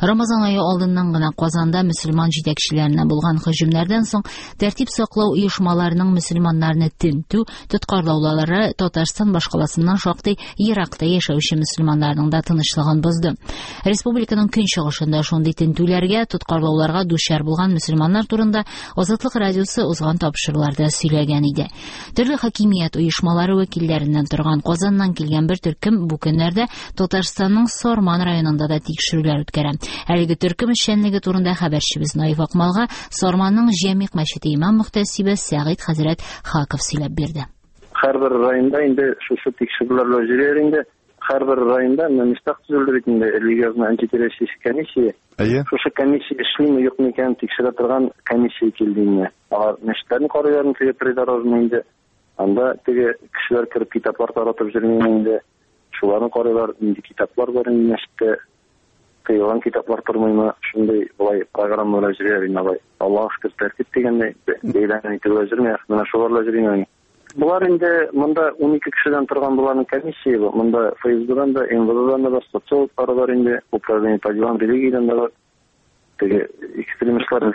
Рамазан айы алдыннан гына Казанда мөселман җитәкчеләренә булган һөҗүмнәрдән соң тәртип саклау оешмаларының мөселманнарны тентү, тоткарлаулары Татарстан башкаласыннан шактый еракта яшәүче мөселманнарның да тынычлыгын бозды. Республиканың көнчыгышында шундый тентүләргә, тоткарлауларга дучар булган мөселманнар турында Азатлык радиосы узган тапшыруларда сөйләгән иде. Төрле хакимият оешмалары вәкилләреннән торган Казаннан килгән бер төркем бу көннәрдә Татарстанның Сорман районында да тикшерүләр үткәрә. Әлеге төркем эшчәнлеге турында хәбәрчебез Наиф Акмалга Сорманның Җәмигъ мәчете имам мөхтәсибе Сәгыйть хәзрәт Хаков сөйләп бирде. Һәрбер районда инде шушы тикшерүләр җөрер инде. Һәрбер районда мөстәк төзелдер инде религиозный антитеррористик комиссия. Шушы комиссия эшлиме юкмы икән тикшерә торган комиссия килде инде. Алар мәчетләрне карыйлар теге придорожный инде. Анда теге кешеләр кирип китаплар таратып йөргән инде. Шуларны карыйлар, инде китаплар бар инде мәчеттә. Тыйган китаплар тормыймы, шундый булай программалар җөрер инде. Аллаһ шөкер тәртип дигәндәй бәйләнә итеп җөрмәй, менә шуларla җөргән. Булар инде монда 12 кешедән торган буларның комиссия бу. Монда ФСБдан да, МВДдан да, социологлар бар инде, управление по делам религиядән да бар. Теге экстремистлар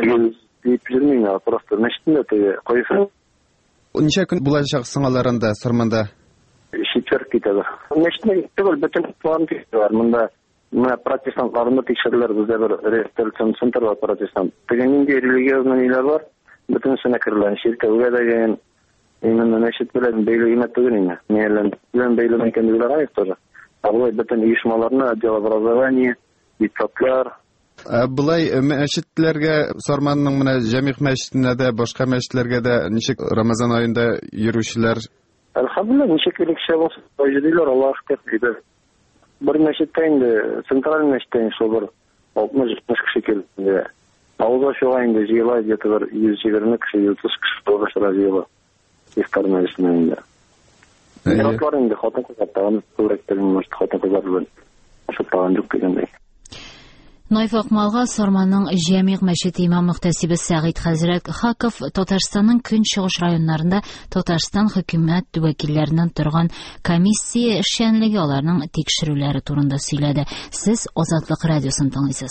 дип җөрмәйнә, просто мәчеттә теге кайсы. Ничә көн булачак сыңаларында Сорманда? Четверг китәләр. Мәчеттә түгел, бөтен план бар. Монда протестантларны тикшерәләр, бездә бер реставрацион центр бар протестант. Теге нинди религиозный ниләр бар, бөтенсенә керелгән, ширкәгә дәгән. Именно мәчет белән бәйле имәт түгел инде. Белән бәйле икәнлеге гаеп тоже. Алай бөтен оешмаларны, отдел образования, депутатлар. Булай мәчетләргә Сорманның менә Җәмигъ мәчетенә дә, башка мәчетләргә дә ничек Рамазан аенда йөрүчеләр? Әлхәмдүлилләh, ничек кеше булса, җыдылар, Аллаһ шөкер. Бер мәчеттә инде, централь мәчеттә шул бер 60-70 кеше килде. Авызга чыга инде җыела, где-то 120 кеше, 130 кеше булган җыела. İftar meclisinde. Yaratlar indi, xатын kızartağını öğretlerin başta xатын kızartılır. Şutağın yok degендей. Наиф Акмалга Сорманның Җәмигъ мәчете имам мөхтәсибе Сәгыйть хәзрәт Хаков Татарстанның көнчыгыш районнарында Татарстан хөкүмәт вәкилләреннән торган комиссия эшчәнлеге аларның тикшерүләре турында сөйләде. Сез Азатлык радиосын тыңлыйсыз.